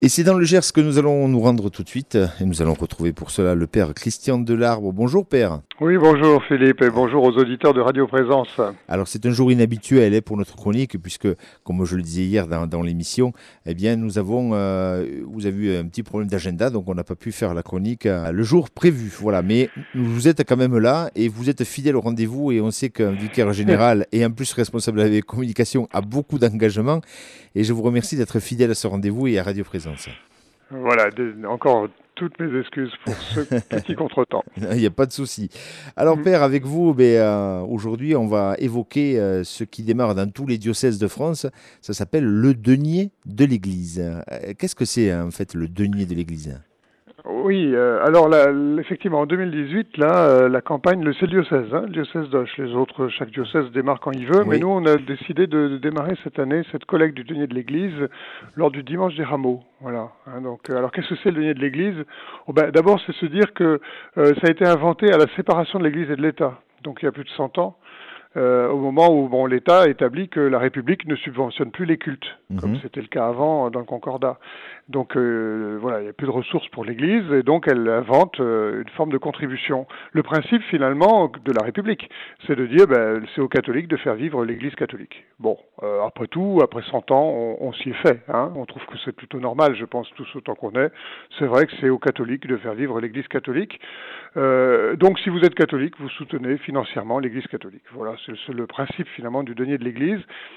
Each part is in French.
Et c'est dans le Gers que nous allons nous rendre tout de suite et nous allons retrouver pour cela le père Christian Delarbre. Bonjour père. Oui, bonjour Philippe et bonjour aux auditeurs de Radio Présence. Alors c'est un jour inhabituel pour notre chronique puisque, comme je le disais hier dans l'émission, eh bien vous avez eu un petit problème d'agenda donc on n'a pas pu faire la chronique le jour prévu. Voilà, mais vous êtes quand même là et vous êtes fidèle au rendez-vous et on sait qu'un vicaire général et en plus responsable de la communication a beaucoup d'engagement et je vous remercie d'être fidèle à ce rendez-vous et à Radio Présence. Voilà, encore toutes mes excuses pour ce petit contretemps. Il n'y a pas de souci. Alors, Père, avec vous, aujourd'hui, on va évoquer ce qui démarre dans tous les diocèses de France. Ça s'appelle le denier de l'Église. Qu'est-ce que c'est, en fait, le denier de l'Église? Oui, alors là, effectivement, en 2018, là, la campagne, c'est le diocèse, le diocèse d'Auch. Les autres, chaque diocèse démarre quand il veut, mais Oui. nous, on a décidé de démarrer cette année cette collecte du denier de l'Église lors du dimanche des Rameaux. Voilà. Donc, alors qu'est-ce que c'est le denier de l'Église? D'abord, c'est se dire que ça a été inventé à la séparation de l'Église et de l'État, donc il y a plus de 100 ans. Au moment où l'État établit que la République ne subventionne plus les cultes, comme c'était le cas avant dans le Concordat. Donc voilà, il n'y a plus de ressources pour l'Église et donc elle invente une forme de contribution. Le principe finalement de la République, c'est de dire c'est aux catholiques de faire vivre l'Église catholique. Bon, après tout, après 100 ans, on s'y est fait. On trouve que c'est plutôt normal, je pense, tous autant qu'on est. C'est vrai que c'est aux catholiques de faire vivre l'Église catholique. Donc si vous êtes catholique, vous soutenez financièrement l'Église catholique. Voilà, c'est le principe finalement du denier de l'Église.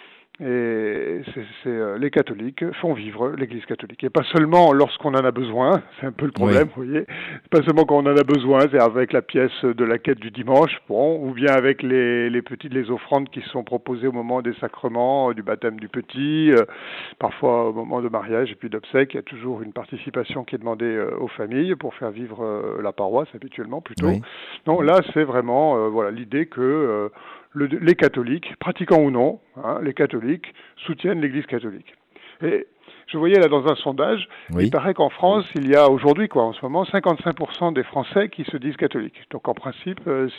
Et les catholiques font vivre l'Église catholique. Et pas seulement lorsqu'on en a besoin, c'est un peu le problème, Oui. vous voyez. Pas seulement quand on en a besoin, c'est avec la pièce de la quête du dimanche, ou bien avec les offrandes qui sont proposées au moment des sacrements, du baptême du petit, parfois au moment de mariage et puis d'obsèques. Il y a toujours une participation qui est demandée aux familles pour faire vivre la paroisse habituellement plutôt. Oui. Non, là c'est vraiment l'idée que les catholiques, pratiquants ou non, les catholiques soutiennent l'Église catholique. Et je voyais là dans un sondage, il Oui. paraît qu'en France, il y a aujourd'hui, en ce moment, 55% des Français qui se disent catholiques. Donc en principe,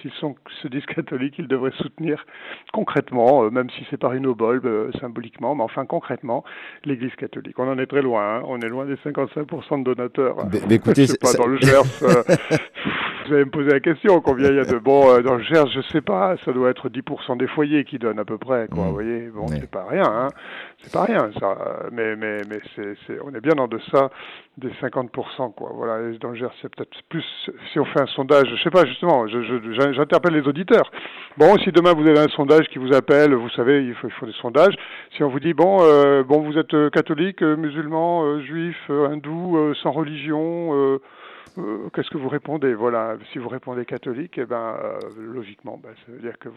se disent catholiques, ils devraient soutenir concrètement, même si c'est par une obole, symboliquement, mais enfin concrètement, l'Église catholique. On en est très loin, on est loin des 55% de donateurs. Je Écoutez, sais pas, dans le Gers, vous allez me poser la question, combien il y a de... Bon, dans le Gers, je sais pas, ça doit être 10% des foyers qui donnent à peu près, quoi, vous voyez. Bon, oui. c'est pas rien, c'est pas rien, ça. Mais on est bien en deçà des 50%, quoi. Voilà, et dans le Gers, c'est peut-être plus, si on fait un sondage, je sais pas, justement, j'interpelle les auditeurs. Bon, si demain vous avez un sondage qui vous appelle, vous savez, il faut des sondages. Si on vous dit, vous êtes catholique, musulman, juif, hindou, sans religion, qu'est-ce que vous répondez? Voilà, si vous répondez catholique, logiquement, ça veut dire que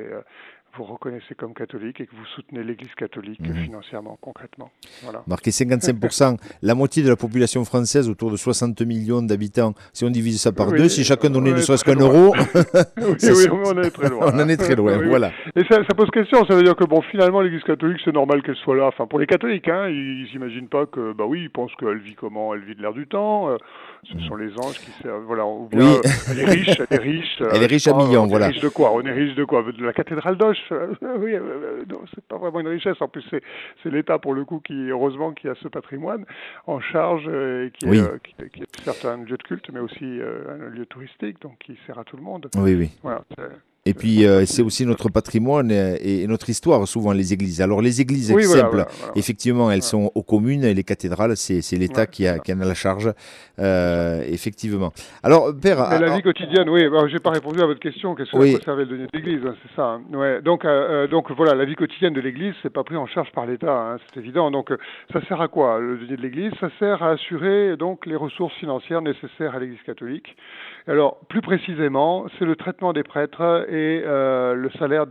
vous reconnaissez comme catholique et que vous soutenez l'Église catholique financièrement, concrètement. Voilà. Marqué 55%, la moitié de la population française, autour de 60 millions d'habitants. Si on divise ça par deux, Oui, si chacun donnait on ne est serait-ce très qu'un loin. euro, Oui, on est très loin. on en est très loin. Oui, oui. Voilà. Et ça pose question. Ça veut dire que finalement, l'Église catholique, c'est normal qu'elle soit là. Enfin, pour les catholiques, ils s'imaginent pas que, ils pensent qu'elle vit comment? Elle vit de l'air du temps. Ce sont les anges qui servent. Voilà. Ou bien, Oui, elle est riche. Elle est riche. elle est Je sais riche à pas. millions, On est voilà. riche de quoi? On est riche de quoi? De la cathédrale d'Auch. Oui. Non, c'est pas vraiment une richesse. En plus, c'est l'État pour le coup heureusement, qui a ce patrimoine en charge et Oui, qui est certes un lieu de culte, mais aussi un lieu touristique, donc qui sert à tout le monde. oui, oui. Voilà. Et puis, C'est ça c'est qui. aussi notre patrimoine et notre histoire, souvent, les églises. Alors, les églises Oui, simples, voilà. effectivement, elles Voilà. sont aux communes et les cathédrales, c'est l'État Ouais, c'est ça. qui en a la charge, C'est ça. effectivement. Alors, Père, Mais la vie quotidienne, oui, j'ai pas répondu à votre question, qu'est-ce à quoi oui, servait le denier de l'Église, c'est ça. Ouais, donc voilà, la vie quotidienne de l'Église, c'est pas pris en charge par l'État, c'est évident. Donc ça sert à quoi le denier de l'Église? Ça sert à assurer donc les ressources financières nécessaires à l'Église catholique. Alors plus précisément, c'est le traitement des prêtres et le salaire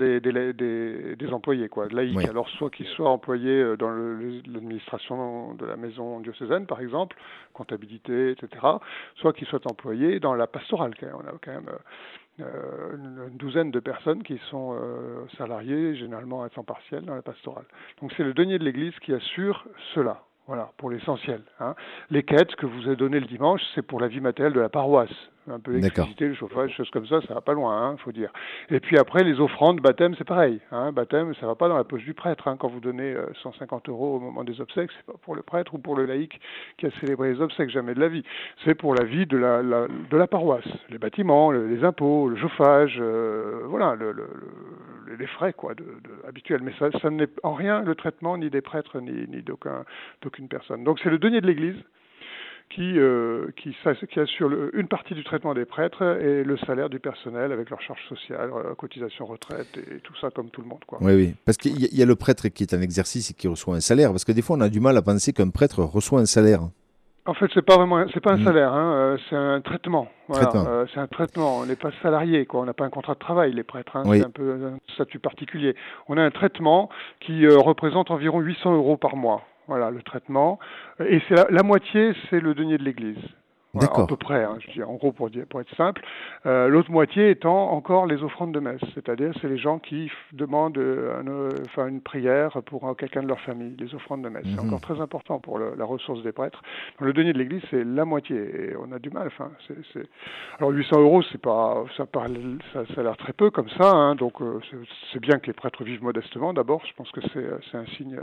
des employés, quoi, laïcs. oui, Alors soit qu'ils soient employés dans l'administration de la maison diocésaine, par exemple, comptabilité, etc., soit qu'ils soient employés dans la pastorale. On a quand même une douzaine de personnes qui sont salariées, généralement à temps partiel, dans la pastorale. Donc c'est le denier de l'Église qui assure cela. Voilà, pour l'essentiel, hein. Les quêtes que vous avez données le dimanche, c'est pour la vie matérielle de la paroisse. Un peu D'accord. l'électricité, le chauffage, choses comme ça va pas loin, hein, faut dire. Et puis après, les offrandes, baptême, c'est pareil, hein. Baptême, ça va pas dans la poche du prêtre, hein. Quand vous donnez 150 euros au moment des obsèques, c'est pas pour le prêtre ou pour le laïc qui a célébré les obsèques, jamais de la vie. C'est pour la vie de la paroisse. Les bâtiments, les impôts, le chauffage, voilà, les frais quoi, habituels. Mais ça n'est en rien le traitement ni des prêtres ni d'aucune personne. Donc c'est le denier de l'Église qui assure une partie du traitement des prêtres et le salaire du personnel avec leurs charges sociales, cotisation retraite et tout ça comme tout le monde, quoi. Oui, oui. Parce qu'il y a le prêtre qui est en exercice et qui reçoit un salaire. Parce que des fois, on a du mal à penser qu'un prêtre reçoit un salaire. En fait, c'est pas un salaire, hein, c'est un traitement. Voilà, Traitement. c'est un traitement. On n'est pas salarié, quoi. On n'a pas un contrat de travail, les prêtres, hein. C'est Oui. un peu un statut particulier. On a un traitement qui représente environ 800 euros par mois. Voilà, le traitement. Et c'est la moitié, c'est le denier de l'Église. Voilà, à peu D'accord. près, hein, je dis en gros pour être simple. L'autre moitié étant encore les offrandes de messe, c'est-à-dire c'est les gens qui demandent une prière pour quelqu'un de leur famille, les offrandes de messe. C'est Mhm. encore très important pour la ressource des prêtres. Dans le denier de l'Église, c'est la moitié et on a du mal. Enfin, Alors 800 euros, c'est pas, ça a l'air très peu comme ça, hein, donc c'est bien que les prêtres vivent modestement. D'abord, je pense que c'est un signe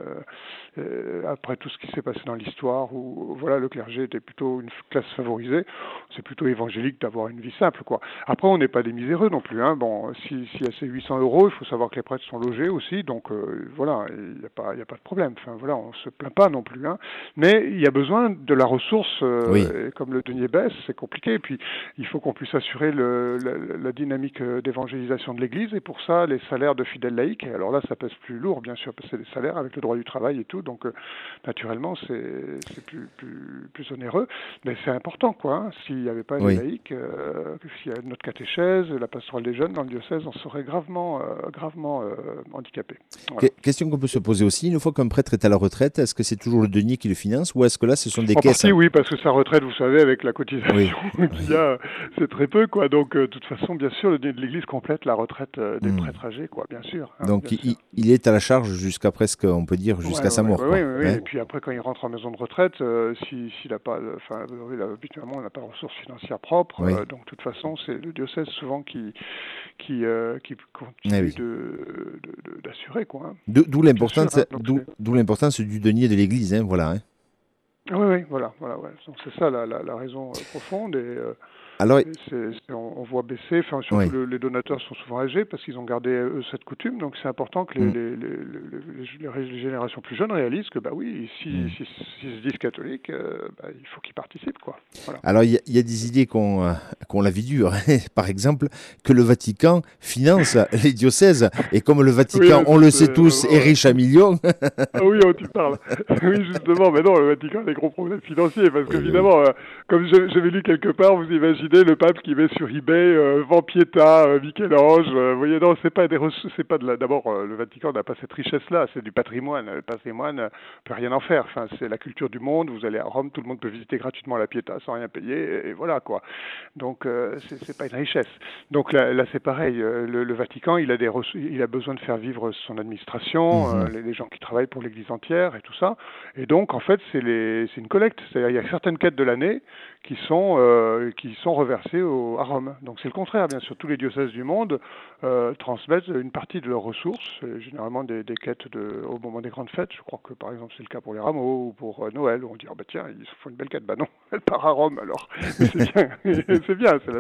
après tout ce qui s'est passé dans l'histoire où voilà le clergé était plutôt une classe favorisée. C'est plutôt évangélique d'avoir une vie simple, quoi. Après, on n'est pas des miséreux non plus, hein. Bon, si y a ces 800 euros, il faut savoir que les prêtres sont logés aussi, donc voilà, il n'y a pas de problème. Enfin voilà, on se plaint pas non plus, hein. Mais il y a besoin de la ressource, Oui. et comme le denier baisse, c'est compliqué. Et puis il faut qu'on puisse assurer la dynamique d'évangélisation de l'Église, et pour ça, les salaires de fidèles laïcs. Alors là, ça pèse plus lourd, bien sûr, parce que c'est des salaires avec le droit du travail et tout, donc naturellement, c'est plus onéreux, mais c'est important, quoi, hein. S'il n'y avait pas les Oui. laïcs, s'il y avait notre catéchèse, la pastorale des jeunes dans le diocèse, on serait gravement handicapé. Voilà. Question qu'on peut se poser aussi. Une fois qu'un prêtre est à la retraite, est-ce que c'est toujours le denier qui le finance ou est-ce que là, ce sont des En caisses? partie, oui, parce que sa retraite, vous savez, avec la Oui. cotisation qu'il y Oui. a, c'est très peu, quoi. Donc, de toute façon, bien sûr, le denier de l'Église complète la retraite des Hmm. prêtres âgés, quoi, bien sûr, hein, Donc, bien sûr. il est à la charge jusqu'à presque, on peut dire, Ouais, jusqu'à sa mort, oui. quoi. Hein? Et puis après, quand il rentre en maison de retraite, s'il n'a pas, enfin, habituellement, on n'a pas de ressources financières propres, Oui. donc de toute façon, c'est le diocèse souvent qui Eh continue oui. d'assurer, quoi, hein. D'où Bien sûr, l'importance, hein, donc d'où l'importance du denier de l'Église, hein, voilà. Hein. oui, voilà, ouais. Donc c'est ça la raison profonde Alors, et on voit baisser, enfin surtout oui. les donateurs sont souvent âgés parce qu'ils ont gardé eux cette coutume, donc c'est important que Hmm. les générations plus jeunes réalisent que bah oui, Hmm. s'ils se disent catholiques, bah, il faut qu'ils participent, quoi. Voilà. Alors, il y a des idées qu'on la vie dure. Par exemple, que le Vatican finance les diocèses. Et comme le Oui, Vatican, on ça le c'est sait tous, est vraiment, riche à millions. ah oui, oh, tu parles. Oui, justement, mais non, le Vatican a des gros problèmes financiers, parce Oui, oui. qu'évidemment, comme j'avais lu quelque part, vous imaginez le pape qui met sur eBay Vampietta, Michel-Ange, vous voyez, non, c'est pas des ressources, c'est pas d'abord, le Vatican n'a pas cette richesse-là, c'est du patrimoine. Le patrimoine, peut rien en faire. Enfin, c'est la culture du monde, vous allez à Rome, tout le monde peut visiter gratuitement la Pietà sans rien payer, et voilà, quoi. Donc, c'est pas une richesse. Donc là c'est pareil, le Vatican, il a besoin de faire vivre son administration, Mhm. les gens qui travaillent pour l'Église entière et tout ça. Et donc, en fait, c'est une collecte. C'est-à-dire, il y a certaines quêtes de l'année qui sont reversées à Rome. Donc, c'est le contraire, bien sûr. Tous les diocèses du monde transmettent une partie de leurs ressources, généralement des quêtes au moment des grandes fêtes. Je crois que, par exemple, c'est le cas pour les rameaux ou pour Noël, où on dit, ah bah tiens, ils se font une belle quête. Bah non, elle part à Rome, alors. Mais c'est bien, c'est bien, c'est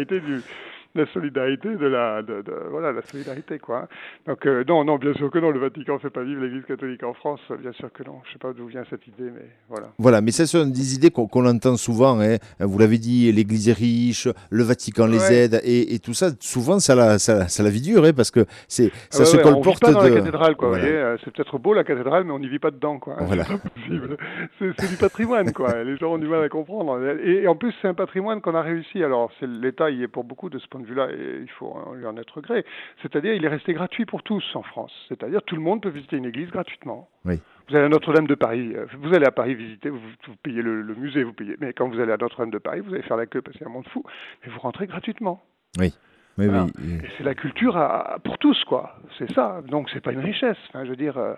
la solidarité voilà, la solidarité, quoi. Donc non, bien sûr que non, le Vatican fait pas vivre l'Église catholique en France, bien sûr que non. Je sais pas d'où vient cette idée, mais voilà. Voilà, mais ce sont des idées qu'on entend souvent. Hein. Vous l'avez dit, l'Église est riche, le Vatican les Ouais. aide, et tout ça, souvent, ça la vie dure, hein, parce que Ah ça se on vit colporte pas dans la de... cathédrale, quoi. Vous Voilà, voyez, c'est peut-être beau la cathédrale, mais on n'y vit pas dedans, quoi. voilà. C'est pas possible. C'est du patrimoine, quoi. Les gens ont du mal à comprendre. Et en plus, c'est un patrimoine qu'on a réussi. Alors, l'État y est pour beaucoup de ce point de vue-là, et il faut lui en être gré. C'est-à-dire, il est resté gratuit pour tous en France. C'est-à-dire, tout le monde peut visiter une église gratuitement. Oui, Vous allez à Notre-Dame de Paris, vous allez à Paris visiter, vous payez le musée, vous payez. Mais quand vous allez à Notre-Dame de Paris, vous allez faire la queue parce qu'il y a un monde fou, mais vous rentrez gratuitement. oui, oui, Voilà. oui. Et c'est la culture pour tous, quoi. C'est ça. Donc c'est pas une richesse. Enfin, je veux dire,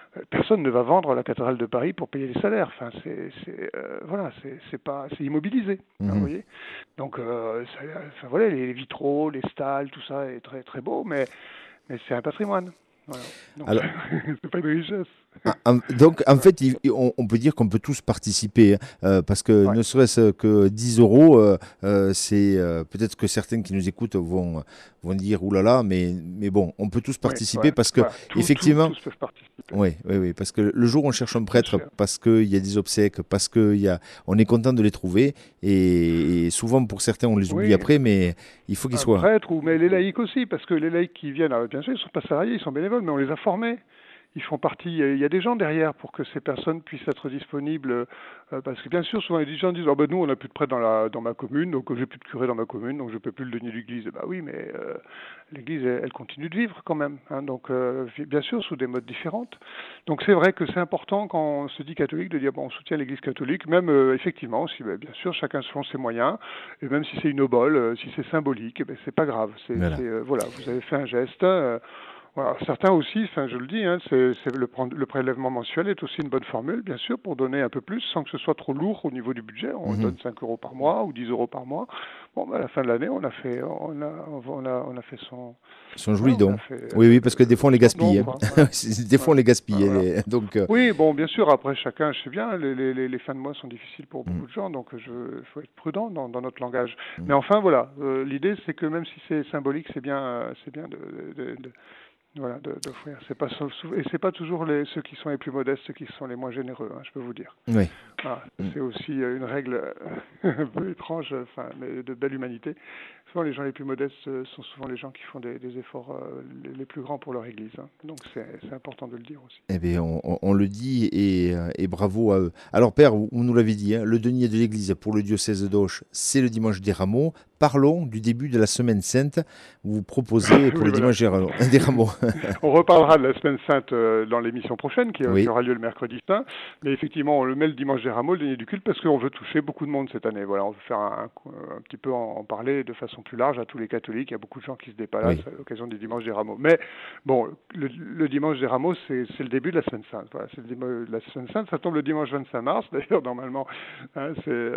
personne ne va vendre la cathédrale de Paris pour payer les salaires. Enfin, voilà, c'est immobilisé. Hein, vous voyez. Donc, enfin, voilà, les vitraux, les stalles, tout ça est très très beau, mais c'est un patrimoine. Voilà. Donc, Alors, c'est pas une richesse. donc, en fait, on peut dire qu'on peut tous participer, hein, parce que Ouais. ne serait-ce que 10 euros, c'est peut-être que certains qui nous écoutent vont dire oulala, mais bon, on peut tous Oui, participer ouais, parce que voilà. effectivement, Tous peuvent participer. oui, oui, oui, parce que le jour où on cherche un Bien prêtre, sûr. parce qu'il y a des obsèques, parce on est content de les trouver, et souvent pour certains on les oublie Oui, après, mais il faut qu'ils un soient. prêtre, mais les laïcs aussi, parce que les laïcs qui viennent, alors, bien sûr, ils ne sont pas salariés, ils sont bénévoles, mais on les a formés. Ils font partie, il y a des gens derrière pour que ces personnes puissent être disponibles, parce que bien sûr, souvent les gens disent, oh ben nous on n'a plus de prêtre dans ma commune, donc j'ai plus de curé dans ma commune, donc je ne peux plus le donner l'église. Bah oui, mais l'église, elle continue de vivre quand même, hein, donc bien sûr sous des modes différentes. Donc c'est vrai que c'est important quand on se dit catholique de dire, bon, on soutient l'église catholique, même effectivement, si, ben, bien sûr, chacun selon ses moyens, et même si c'est une obole, si c'est symbolique, eh ben, c'est pas grave. Voilà. Voilà, vous avez fait un geste. Voilà. Certains aussi, enfin, je le dis, hein, le prélèvement mensuel est aussi une bonne formule, bien sûr, pour donner un peu plus sans que ce soit trop lourd au niveau du budget. On Mhm. donne 5 euros par mois ou 10 euros par mois. Bon, ben, à la fin de l'année, on a fait Son joli voilà, on a don. fait Oui, oui, parce que des fois on les son don, gaspille, quoi. hein. Voilà. Des fois on Voilà. les gaspille, Voilà. donc, Oui, bon, bien sûr, après chacun, je sais bien, les fins de mois sont difficiles pour mm, beaucoup de gens, donc faut être prudent dans notre langage. mm. Mais enfin, voilà, l'idée c'est que même si c'est symbolique, c'est bien voilà, d'offrir. Et c'est pas toujours ceux qui sont les plus modestes, ceux qui sont les moins généreux, hein, je peux vous dire. Oui. Voilà, Mm. c'est aussi une règle un peu étrange, enfin, mais de belle humanité. Souvent, les gens les plus modestes sont souvent les gens qui font des efforts les plus grands pour leur Église, hein. Donc, c'est important de le dire aussi. Eh bien, on le dit et bravo à eux. Alors, Père, vous nous l'avez dit, hein, le denier de l'Église pour le diocèse d'Auch, c'est le dimanche des Rameaux. Parlons du début de la Semaine Sainte. Vous proposez pour Oui, le voilà. dimanche des Rameaux. On reparlera de la Semaine Sainte dans l'émission prochaine, qui Oui. aura lieu le mercredi saint. Mais effectivement, on le met le dimanche des Rameaux, le dîner du culte, parce qu'on veut toucher beaucoup de monde cette année. Voilà, on veut faire un petit peu en parler de façon plus large à tous les catholiques. Il y a beaucoup de gens qui se déplacent Oui. à l'occasion du dimanche des Rameaux. Mais bon, le dimanche des Rameaux, c'est le début de la Semaine Sainte. Voilà, la Semaine Sainte, ça tombe le dimanche 25 mars. D'ailleurs, normalement, hein,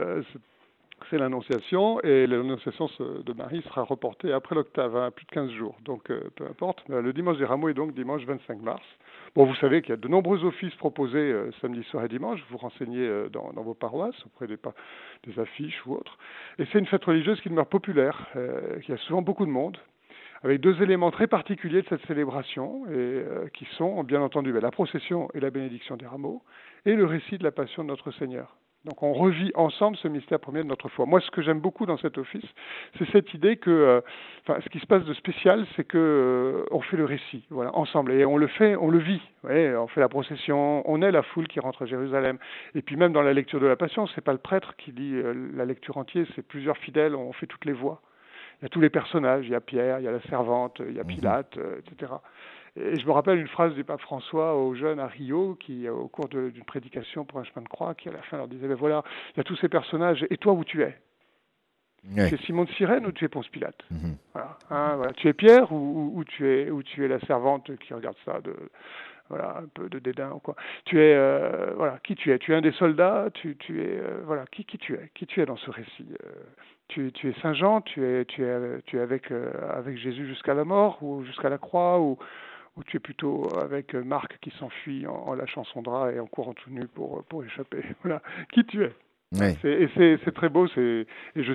c'est l'Annonciation, et l'Annonciation de Marie sera reportée après l'octave, hein, plus de 15 jours. Donc, peu importe. Le dimanche des Rameaux est donc dimanche 25 mars. Bon, vous savez qu'il y a de nombreux offices proposés samedi soir et dimanche. Vous vous renseignez dans vos paroisses, auprès des affiches ou autres. Et c'est une fête religieuse qui demeure populaire, qui a souvent beaucoup de monde, avec deux éléments très particuliers de cette célébration, qui sont, bien entendu, la procession et la bénédiction des rameaux, et le récit de la passion de notre Seigneur. Donc on revit ensemble ce mystère premier de notre foi. Moi, ce que j'aime beaucoup dans cet office, c'est cette idée que, ce qui se passe de spécial, c'est que on fait le récit, voilà, ensemble, et on le vit. Ouais, on fait la procession, on est la foule qui rentre à Jérusalem. Et puis même dans la lecture de la Passion, c'est pas le prêtre qui lit la lecture entière, c'est plusieurs fidèles, on fait toutes les voix. Il y a tous les personnages, il y a Pierre, il y a la servante, il y a Pilate, etc. Et je me rappelle une phrase du pape François aux jeunes à Rio, qui, au cours d'une prédication pour un chemin de croix, qui à la fin leur disait, ben voilà, il y a tous ces personnages, et toi où tu es? Ouais. Tu es Simon de Cyrène ou tu es Ponce Pilate? Mhm. Voilà, hein, voilà. Tu es Pierre ou tu es la servante qui regarde ça voilà, un peu de dédain ou quoi. Tu es, voilà, qui tu es? Tu es un des soldats? Tu es, voilà, qui tu es? Qui tu es dans ce récit? Tu es Saint Jean? Tu es avec Jésus jusqu'à la mort ou jusqu'à la croix, ou tu es plutôt avec Marc qui s'enfuit en lâchant son drap et en courant tout nu pour échapper? Voilà, qui tu es? Ouais. C'est très beau, et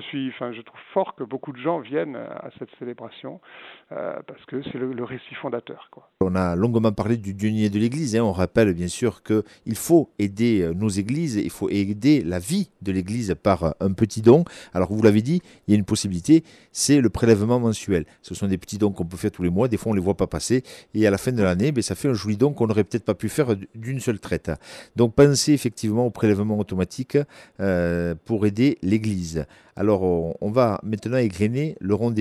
je trouve fort que beaucoup de gens viennent à cette célébration parce que c'est le récit fondateur, quoi. On a longuement parlé du denier de l'Église, hein. On rappelle bien sûr qu'il faut aider nos églises, il faut aider la vie de l'Église par un petit don. Alors vous l'avez dit, il y a une possibilité, c'est le prélèvement mensuel. Ce sont des petits dons qu'on peut faire tous les mois, des fois on ne les voit pas passer, et à la fin de l'année, ça fait un joli don qu'on n'aurait peut-être pas pu faire d'une seule traite. Donc pensez effectivement au prélèvement automatique pour aider l'Église. Alors on va maintenant égrener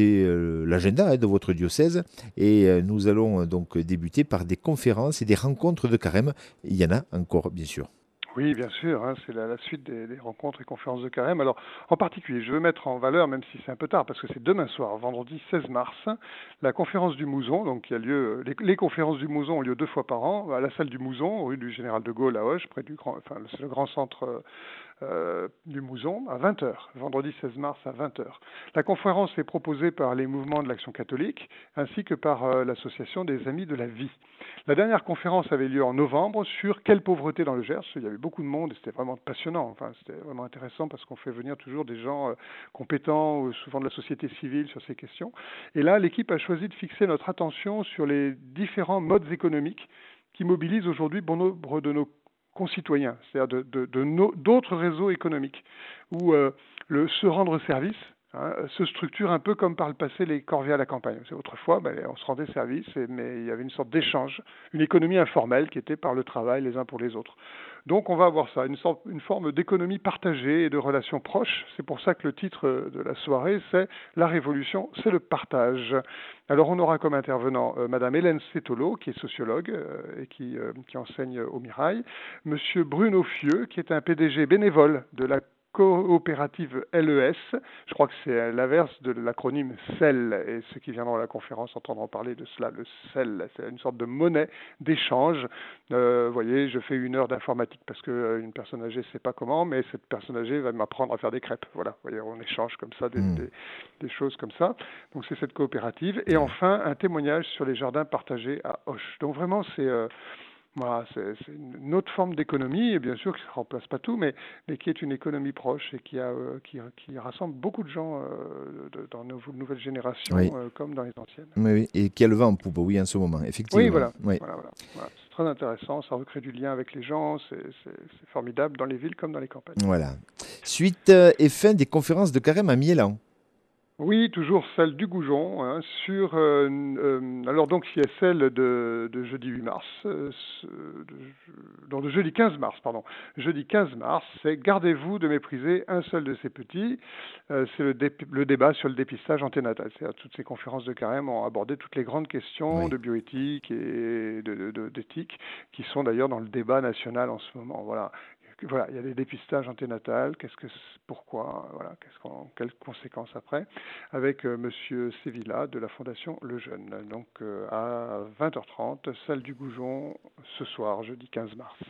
l'agenda de votre diocèse, et nous allons donc débuter par des conférences et des rencontres de carême. Il y en a encore, bien sûr. Oui, bien sûr, hein, c'est la suite des rencontres et conférences de carême. Alors, en particulier, je veux mettre en valeur, même si c'est un peu tard, parce que c'est demain soir, vendredi 16 mars, la conférence du Mouzon. Donc, il y a lieu, les conférences du Mouzon ont lieu 2 fois par an, à la salle du Mouzon, rue du Général de Gaulle à Auch, près du grand, enfin, c'est le grand centre du Mouzon, à 20 heures, vendredi 16 mars à 20 heures. La conférence est proposée par les mouvements de l'Action catholique, ainsi que par l'association des Amis de la Vie. La dernière conférence avait lieu en novembre sur quelle pauvreté dans le Gers. Il y avait beaucoup de monde et c'était vraiment passionnant. Enfin, c'était vraiment intéressant parce qu'on fait venir toujours des gens compétents, souvent de la société civile, sur ces questions. Et là, l'équipe a choisi de fixer notre attention sur les différents modes économiques qui mobilisent aujourd'hui bon nombre de nos concitoyens, c'est-à-dire d'autres réseaux économiques, où le se rendre service se structure un peu comme par le passé les corvées à la campagne. Autrefois, on se rendait service, mais il y avait une sorte d'échange, une économie informelle qui était par le travail les uns pour les autres. Donc on va avoir ça, une forme d'économie partagée et de relations proches. C'est pour ça que le titre de la soirée, c'est La Révolution, c'est le partage. Alors on aura comme intervenant Madame Hélène Sétolo, qui est sociologue et qui enseigne au Mirail, Monsieur Bruno Fieux, qui est un PDG bénévole de la coopérative LES. Je crois que c'est l'inverse de l'acronyme CEL, et ceux qui viendront à la conférence entendront parler de cela. Le CEL, c'est une sorte de monnaie d'échange. Vous voyez, je fais 1 heure d'informatique parce qu'une personne âgée ne sait pas comment, mais cette personne âgée va m'apprendre à faire des crêpes. Voilà, vous voyez, on échange comme ça, des choses comme ça. Donc c'est cette coopérative. Et enfin, un témoignage sur les jardins partagés à Auch. Donc vraiment, voilà, c'est une autre forme d'économie, et bien sûr qui ne remplace pas tout, mais qui est une économie proche et qui rassemble beaucoup de gens dans nos nouvelles générations Oui. comme dans les anciennes. Oui, oui, et qui a le vent en poupe, oui, en ce moment, effectivement. Oui, voilà. Oui. Voilà. C'est très intéressant, ça recrée du lien avec les gens, c'est formidable dans les villes comme dans les campagnes. Voilà. Suite et fin des conférences de carême à Miélan. Oui, toujours celle du Goujon, sur alors donc il y a celle de jeudi 8 mars, de jeudi 15 mars, pardon. Jeudi 15 mars, c'est Gardez-vous de mépriser un seul de ces petits. C'est le débat sur le dépistage anténatal. C'est-à-dire toutes ces conférences de carême ont abordé toutes les grandes questions de bioéthique et d'éthique qui sont d'ailleurs dans le débat national en ce moment. Voilà, il y a des dépistages anténatals, pourquoi, voilà, quelles conséquences après, avec Monsieur Sévilla de la Fondation Le Jeune. Donc à 20h30, salle du Goujon, ce soir, jeudi 15 mars.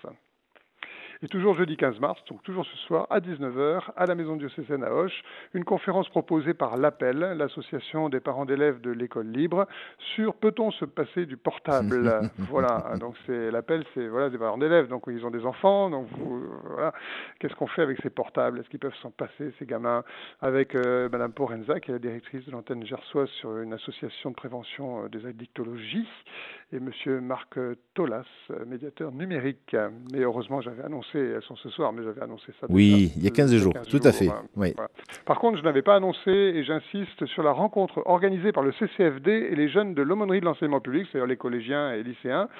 Et toujours jeudi 15 mars, donc toujours ce soir, à 19h, à la Maison diocésaine à Auch, une conférence proposée par l'APEL, l'association des parents d'élèves de l'école libre, sur peut-on se passer du portable. Voilà, donc l'APEL, c'est des parents d'élèves, donc ils ont des enfants, donc voilà, qu'est-ce qu'on fait avec ces portables? Est-ce qu'ils peuvent s'en passer, ces gamins? Avec Madame Porenza, qui est la directrice de l'antenne gersoise sur une association de prévention des addictologies, et Monsieur Marc Tolas, médiateur numérique. Mais heureusement, elles sont ce soir, mais j'avais annoncé ça Oui, déjà, il y a 15 jours, tout à fait. Oui. Voilà. Par contre, je n'avais pas annoncé, et j'insiste, sur la rencontre organisée par le CCFD et les jeunes de l'aumônerie de l'enseignement public, c'est-à-dire les collégiens et lycéens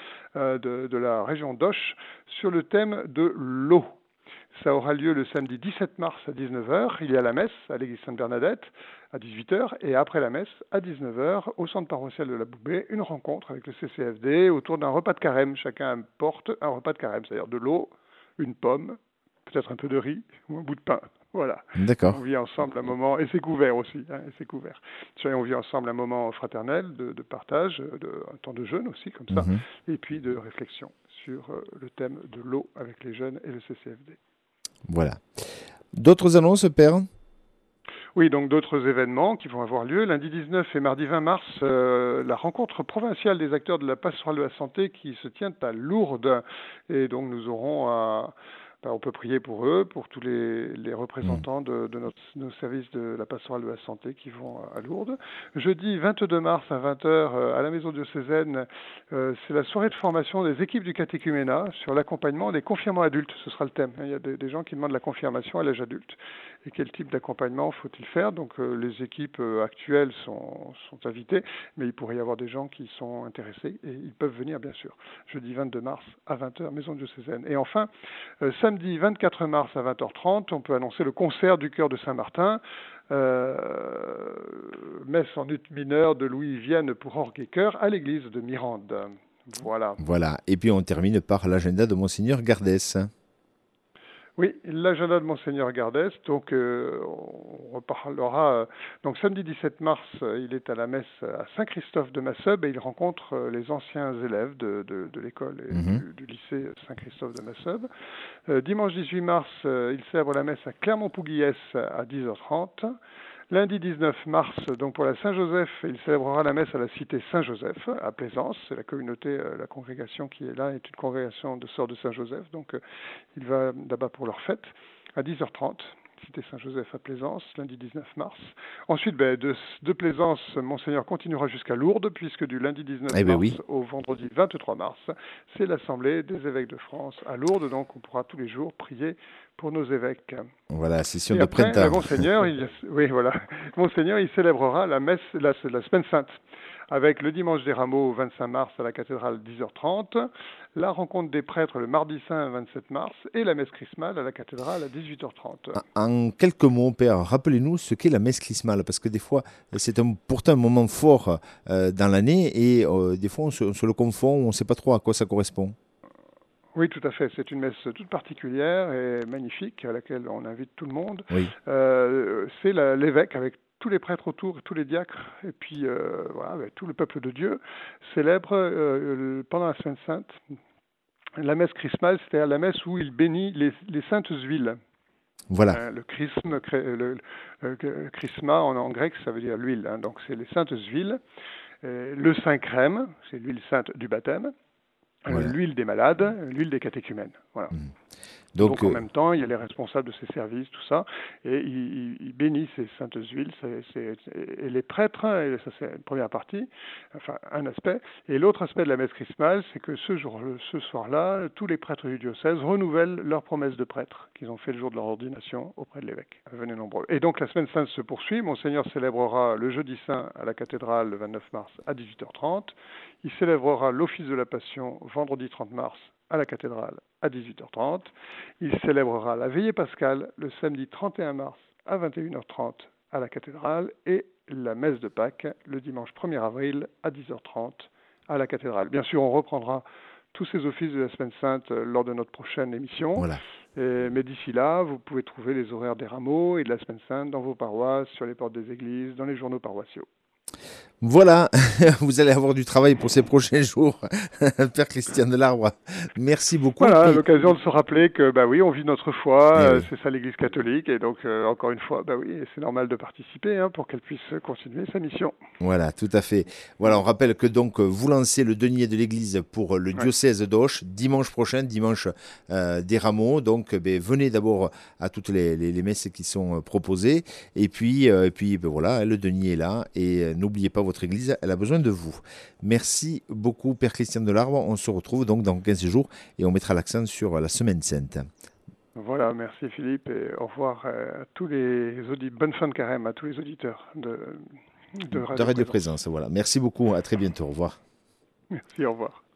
de la région d'Auch, sur le thème de l'eau. Ça aura lieu le samedi 17 mars à 19h. Il y a la messe à l'église Sainte-Bernadette à 18h et après la messe à 19h au centre paroissial de la Boubée, une rencontre avec le CCFD autour d'un repas de carême. Chacun porte un repas de carême, c'est-à-dire de l'eau, une pomme, peut-être un peu de riz ou un bout de pain. Voilà. D'accord. On vit ensemble un moment, et c'est couvert aussi, et c'est couvert. On vit ensemble un moment fraternel, de partage, un temps de jeûne aussi, comme ça, et puis de réflexion sur le thème de l'eau avec les jeunes et le CCFD. Voilà. D'autres annonces, Père ? Oui, donc d'autres événements qui vont avoir lieu. Lundi 19 et mardi 20 mars, la rencontre provinciale des acteurs de la pastorale de la santé qui se tient à Lourdes. Et donc nous aurons on peut prier pour eux, pour tous les représentants de nos services de la pastorale de la santé qui vont à Lourdes. Jeudi 22 mars à 20h à la Maison diocésaine, c'est la soirée de formation des équipes du catéchuménat sur l'accompagnement des confirmants adultes. Ce sera le thème. Il y a des gens qui demandent la confirmation à l'âge adulte. Et quel type d'accompagnement faut-il faire? Donc les équipes actuelles sont invitées, mais il pourrait y avoir des gens qui sont intéressés et ils peuvent venir bien sûr. Jeudi 22 mars à 20h, Maison diocésaine. Et enfin, samedi 24 mars à 20h30, on peut annoncer le concert du chœur de Saint-Martin, messe en ut mineur de Louis Vienne pour orgue et chœur à l'église de Mirande. Voilà. Voilà. Et puis on termine par l'agenda de Monseigneur Gardès. Oui, l'agenda de Monseigneur Gardès. Donc, on reparlera. Donc, samedi 17 mars, il est à la messe à Saint-Christophe de Masseube et il rencontre les anciens élèves de l'école et Mhm. du lycée Saint-Christophe de Masseube. Dimanche 18 mars, il célèbre la messe à Clermont-Pouguiès à 10h30. Lundi 19 mars, donc pour la Saint-Joseph, il célébrera la messe à la cité Saint-Joseph à Plaisance. C'est la communauté, la congrégation qui est là est une congrégation de sœurs de Saint-Joseph. Donc il va là-bas pour leur fête à 10h30. Cité Saint-Joseph à Plaisance, lundi 19 mars. Ensuite, de Plaisance, Monseigneur continuera jusqu'à Lourdes, puisque du lundi 19 Eh bien mars oui, au vendredi 23 mars, c'est l'Assemblée des évêques de France à Lourdes. Donc on pourra tous les jours prier pour nos évêques. voilà, session Et de après, printemps. Monseigneur, oui, voilà, Monseigneur, il célébrera la messe, la semaine sainte, avec le dimanche des Rameaux, 25 mars, à la cathédrale, 10h30, la rencontre des prêtres le mardi saint, 27 mars, et la messe chrismale à la cathédrale à 18h30. En quelques mots, Père, rappelez-nous ce qu'est la messe chrismale, parce que des fois, c'est pourtant un moment fort dans l'année, et des fois, on se le confond, on ne sait pas trop à quoi ça correspond. Oui, tout à fait. C'est une messe toute particulière et magnifique à laquelle on invite tout le monde. Oui, C'est l'évêque avec tous les prêtres autour, tous les diacres, et puis voilà, avec tout le peuple de Dieu, célèbre pendant la Semaine Sainte la messe chrismale, c'est-à-dire la messe où il bénit les saintes huiles. voilà. Le chrisme, chrisma en grec, ça veut dire l'huile. Donc c'est les saintes huiles. Le saint crème, c'est l'huile sainte du baptême. Voilà. L'huile des malades, l'huile des catéchumènes. Voilà. Mhm. Donc Donc, en même temps, il y a les responsables de ces services, tout ça, et il bénit ces saintes huiles, et les prêtres, et ça c'est une première partie, enfin un aspect, et l'autre aspect de la messe chrismale, c'est que ce soir-là, tous les prêtres du diocèse renouvellent leur promesse de prêtre qu'ils ont fait le jour de leur ordination auprès de l'évêque. Venez nombreux. Et donc la semaine sainte se poursuit, Monseigneur célébrera le jeudi saint à la cathédrale le 29 mars à 18h30, il célébrera l'office de la Passion vendredi 30 mars à la cathédrale à 18h30. Il célébrera la veillée pascale le samedi 31 mars à 21h30 à la cathédrale et la messe de Pâques le dimanche 1er avril à 10h30 à la cathédrale. Bien sûr, on reprendra tous ces offices de la Semaine Sainte lors de notre prochaine émission. voilà. Mais d'ici là, vous pouvez trouver les horaires des rameaux et de la Semaine Sainte dans vos paroisses, sur les portes des églises, dans les journaux paroissiaux. Voilà, vous allez avoir du travail pour ces prochains jours, Père Christian Delarbre. Merci beaucoup. Voilà, l'occasion de se rappeler que, bah oui, on vit notre foi, Eh oui. c'est ça l'Église catholique, et donc, encore une fois, bah oui, c'est normal de participer pour qu'elle puisse continuer sa mission. Voilà, tout à fait. Voilà, on rappelle que donc vous lancez le denier de l'Église pour le Ouais. diocèse d'Auch dimanche prochain, dimanche des Rameaux. Donc, venez d'abord à toutes les messes qui sont proposées, et puis, voilà, le denier est là, et n'oubliez pas votre Église, elle a besoin de vous. Merci beaucoup, Père Christian Delarbre. On se retrouve donc dans 15 jours, et on mettra l'accent sur la Semaine Sainte. Voilà, merci Philippe, et au revoir à tous les auditeurs, bonne fin de carême à tous les auditeurs de De Radio Radio Présence. Présence, voilà. Merci beaucoup, à très bientôt, au revoir. Merci, au revoir.